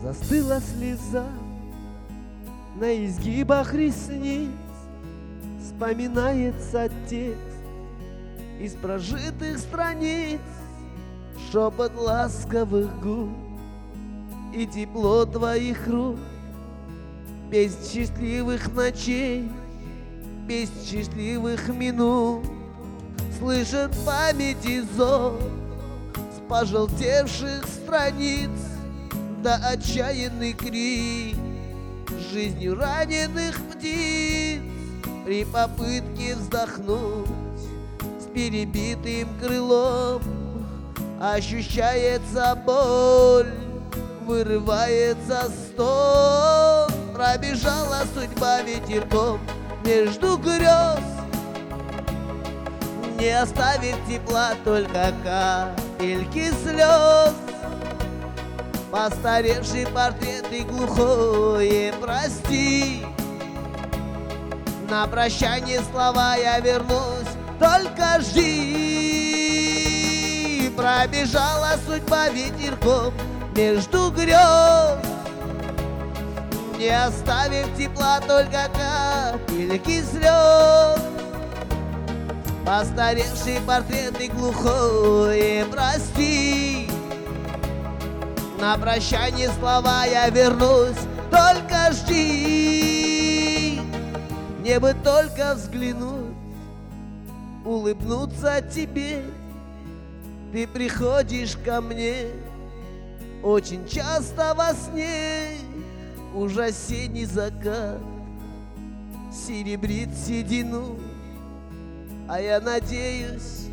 Застыла слеза на изгибах ресниц, вспоминается текст из прожитых страниц, шепот ласковых губ и тепло твоих рук. Без счастливых ночей, без счастливых минут слышит памяти зов с пожелтевших страниц, да отчаянный крик жизнью раненых птиц при попытке вздохнуть с перебитым крылом. Ощущается боль, вырывается стон. Пробежала судьба ветерком между грез, не оставив тепла, только капельки слез. Постаревший портрет и глухое прости. На прощание слова я вернусь, только жди. Пробежала судьба ветерком между грез, не оставив тепла, только капельки слез. Постаревший портрет и глухое прости. На прощание слова я вернусь, только жди. Мне бы только взглянуть, улыбнуться тебе. Ты приходишь ко мне очень часто во сне. Уж осенний закат серебрит седину, а я надеюсь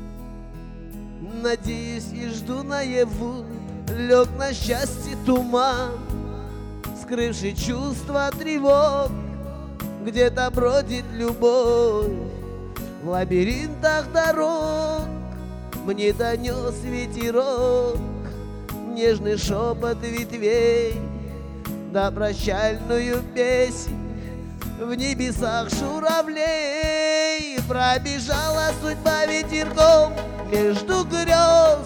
и жду наяву. Лег на счастье туман, скрывший чувства тревог. Где-то бродит любовь в лабиринтах дорог. Мне донес ветерок нежный шепот ветвей, да прощальную песнь в небесах журавлей. Пробежала судьба ветерком между грез,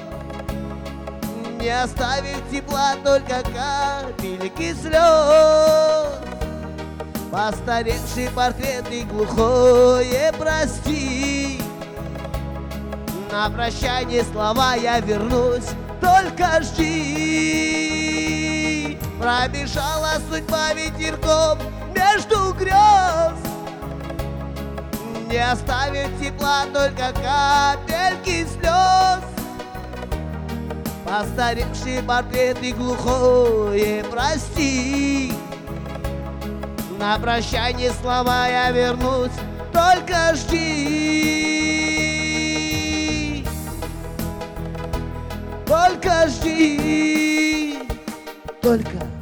не оставив тепла, только капельки слез. Постаревший портрет и глухое прости. На прощание слова я вернусь, только жди. Пробежала судьба ветерком между грез, не оставив тепла, только капельки слез. Постаревший портрет и глухое прости. На прощание слова я вернусь, только жди. Только жди, только